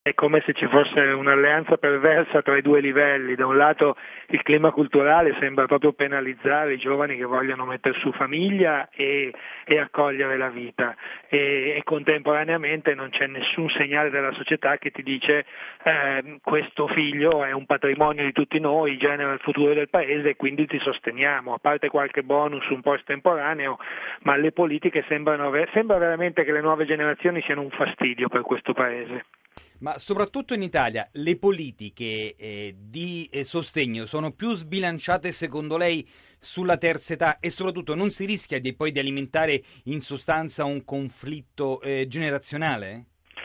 È come se ci fosse un'alleanza perversa tra i due livelli. Da un lato il clima culturale sembra proprio penalizzare i giovani che vogliono mettere su famiglia e accogliere la vita e contemporaneamente non c'è nessun segnale della società che ti dice questo figlio è un patrimonio di tutti noi, genera il futuro del paese e quindi ti sosteniamo, a parte qualche bonus un po' estemporaneo, ma le politiche sembra veramente che le nuove generazioni siano un fastidio per questo paese. Ma soprattutto in Italia le politiche di sostegno sono più sbilanciate secondo lei sulla terza età e soprattutto non si rischia poi di alimentare in sostanza un conflitto generazionale?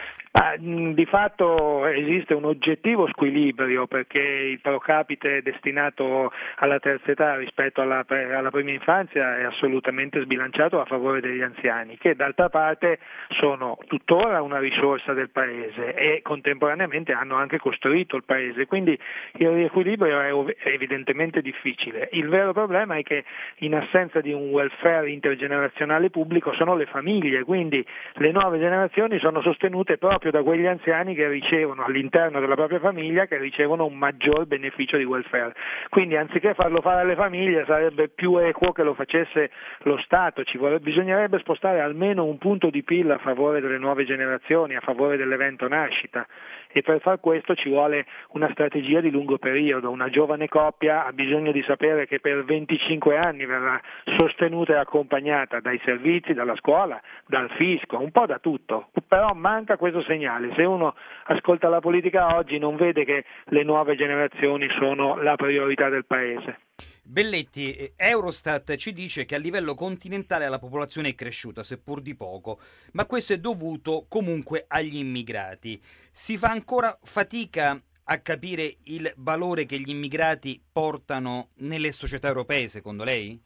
Di fatto esiste un oggettivo squilibrio perché il pro capite destinato alla terza età rispetto alla prima infanzia è assolutamente sbilanciato a favore degli anziani, che d'altra parte sono tuttora una risorsa del Paese e contemporaneamente hanno anche costruito il Paese, quindi il riequilibrio è evidentemente difficile. Il vero problema è che in assenza di un welfare intergenerazionale pubblico sono le famiglie, quindi le nuove generazioni sono sostenute proprio da quegli anziani che ricevono all'interno della propria famiglia che ricevono un maggior beneficio di welfare. Quindi anziché farlo fare alle famiglie sarebbe più equo che lo facesse lo Stato, bisognerebbe spostare almeno un punto di PIL a favore delle nuove generazioni, a favore dell'evento nascita e per far questo ci vuole una strategia di lungo periodo. Una giovane coppia ha bisogno di sapere che per 25 anni verrà sostenuta e accompagnata dai servizi, dalla scuola, dal fisco, un po' da tutto, però manca questo segnale. Se uno ascolta la politica oggi non vede che le nuove generazioni sono la priorità del Paese. Belletti, Eurostat ci dice che a livello continentale la popolazione è cresciuta, seppur di poco, ma questo è dovuto comunque agli immigrati. Si fa ancora fatica a capire il valore che gli immigrati portano nelle società europee, secondo lei?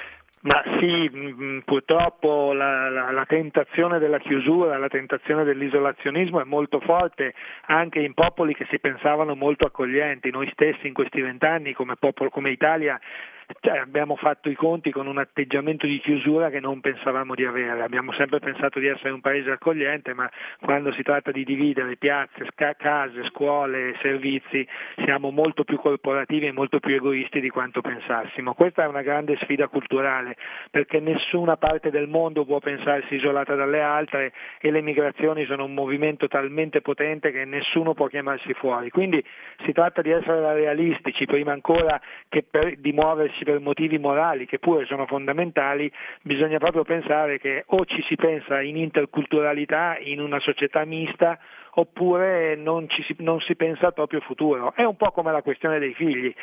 Ma sì, purtroppo la tentazione della chiusura, la tentazione dell'isolazionismo è molto forte anche in popoli che si pensavano molto accoglienti. Noi stessi in questi 20 anni come popolo, come Italia, abbiamo fatto i conti con un atteggiamento di chiusura che non pensavamo di avere. Abbiamo sempre pensato di essere un paese accogliente, ma quando si tratta di dividere piazze, case, scuole, servizi, siamo molto più corporativi e molto più egoisti di quanto pensassimo. Questa è una grande sfida culturale, perché nessuna parte del mondo può pensarsi isolata dalle altre e le migrazioni sono un movimento talmente potente che nessuno può chiamarsi fuori. Quindi si tratta di essere realistici, prima ancora che di muoversi per motivi morali, che pure sono fondamentali. Bisogna proprio pensare che o ci si pensa in interculturalità, in una società mista, oppure non si pensa al proprio futuro. È un po' come la questione dei figli.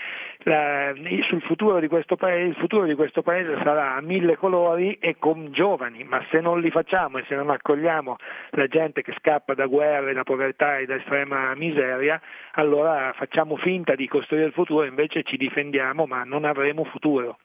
Sul futuro di questo paese, il futuro di questo paese sarà a 1000 colori e con giovani, ma se non li facciamo e se non accogliamo la gente che scappa da guerre, da povertà e da estrema miseria, allora facciamo finta di costruire il futuro e invece ci difendiamo, ma non avremo futuro.